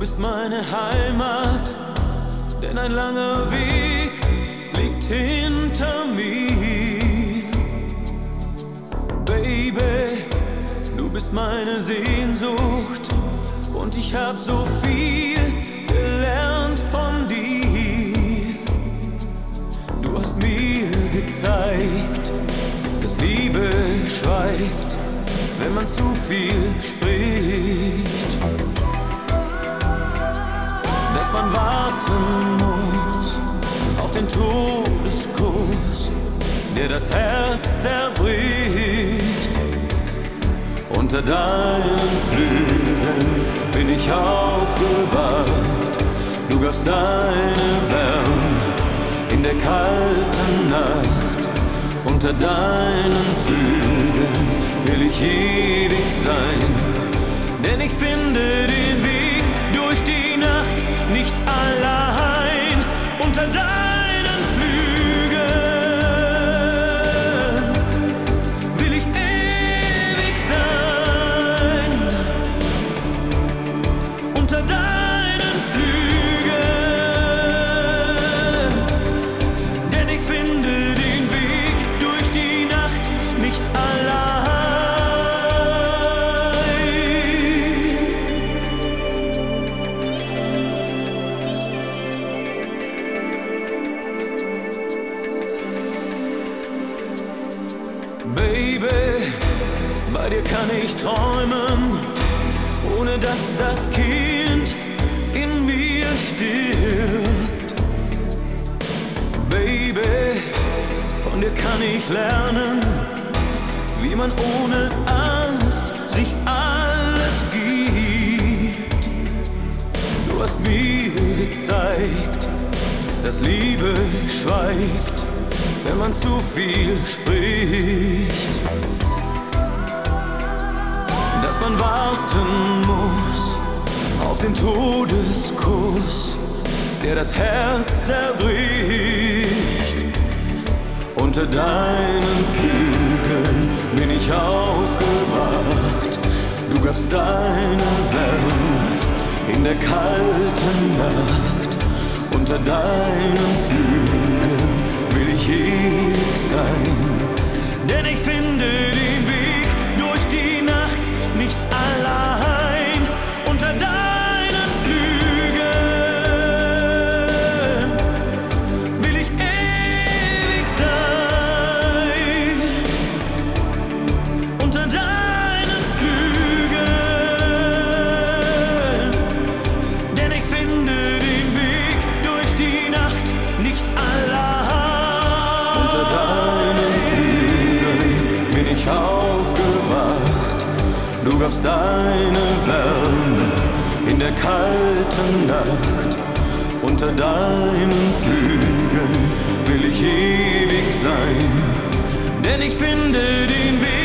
bist meine Heimat, denn ein langer Weg liegt hinter mir. Baby, du bist meine Sehnsucht und ich hab so viel gelernt von dir. Du hast mir gezeigt, dass Liebe schweigt, wenn man zu viel spricht. Dass man warten muss auf den Todeskuss, der das Herz zerbricht. Unter deinen Flügeln bin ich aufgewacht. Du gabst deine Wärme in der kalten Nacht. Unter deinen Flügeln will ich ewig sein, denn ich finde den Weg durch die Nacht nicht allein. Unter deinen Flügeln will ich ewig sein. Unter deinen Flügeln, denn ich finde den Weg durch die Nacht nicht allein. Baby, bei dir kann ich träumen, ohne dass das Kind in mir stirbt. Baby, von dir kann ich lernen, wie man ohne Angst sich alles gibt. Du hast mir gezeigt, dass Liebe schweigt, wenn man zu viel spricht. Dass man warten muss auf den Todeskuss, der das Herz zerbricht. Unter deinen Flügeln bin ich aufgewacht. Du gabst deine Wärme in der kalten Nacht. Unter deinen Flügeln will ich ewig sein, denn ich finde den Weg durch die Nacht nicht allein. Unter deinen Flügeln will ich ewig sein. Unter deinen Flügeln, denn ich finde den Weg durch die Nacht nicht allein. Unter deinen Flügeln bin ich aufgewacht. Du gabst deine Wärme in der kalten Nacht. Unter deinen Flügeln will ich ewig sein, denn ich finde den Weg